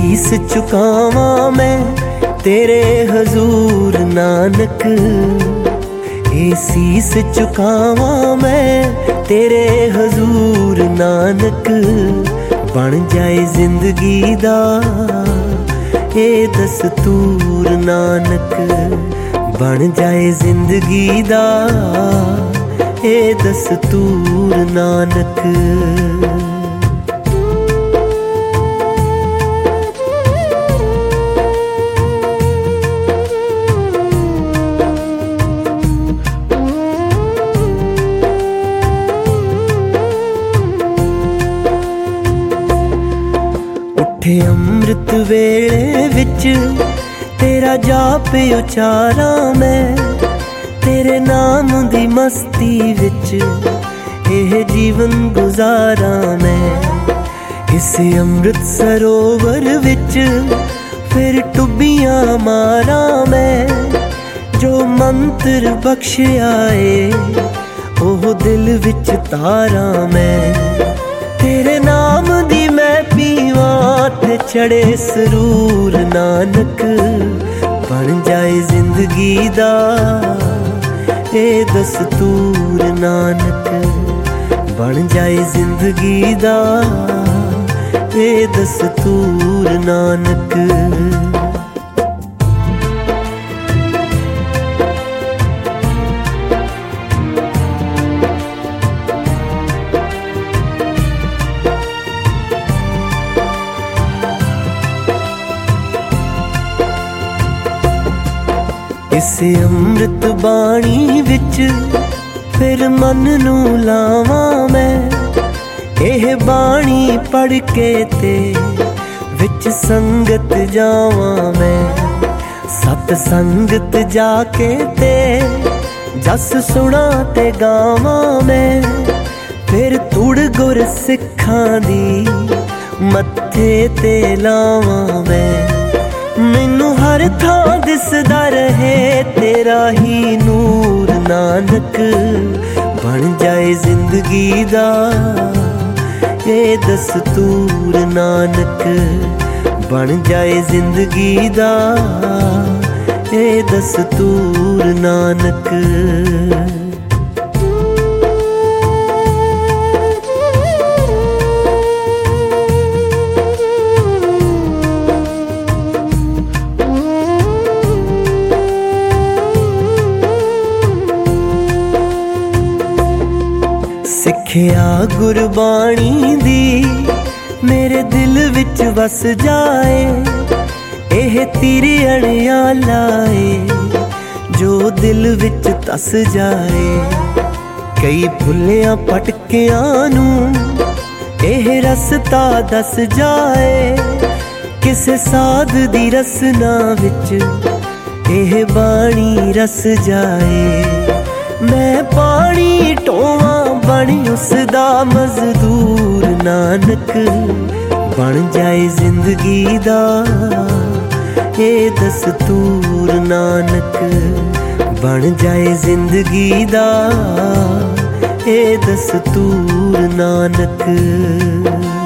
शीस झुकावा मैं तेरे हजूर नानक, ये शीस झुकावा मैं तेरे हजूर नानक। बन जाए जिंदगी दा ये दस्तूर नानक, बन जाए जिंदगी दा ये दस्तूर नानक। उठे अमृत वेले विच तेरा जाप उचारा मैं, तेरे नाम दी मस्ती विच यह जीवन गुजारा मैं। इस अमृत सरोवर विच फिर टुबियां मारा मैं, जो मंत्र बख्शिया है ओह दिल विच तारा मैं। तेरे नाम दी मैं पीवा ते चढ़े सरूर नानक, बन जाए जिंदगी दा ये दस्तूर नानक, बन जाए जिंदगी दा ये दस्तूर नानक। इस अमृत बाणी विच फिर मन नू लावा मैं, यह बाणी पढ़ के ते विच संगत जावा मैं। सत संगत जाके ते जस सुना ते गावा मैं, फिर तुड़ गुर सिखां दी मत्थे ते लावा मैं। मैनू हर थां दिसदा रहे तेरा ही नूर नानक, बन जाए जिंदगी दा ये दस्तूर नानक, बन जाए जिंदगी दा ये दस्तूर नानक। सिखिया गुरबाणी दी मेरे दिल विच वस जाए, एह तेरी अड़ियाला है जो दिल विच तस जाए। कई भुलिया पटकियां नू एह रस्ता दस जाए, किसे साध दी रसना विच एह बाणी रस जाए। मैं पानी टोवा बनी उसदा मजदूर नानक, बन जाए जिंदगी दा ये दस्तूर नानक, बन जाए जिंदगी दा ये दस्तूर नानक।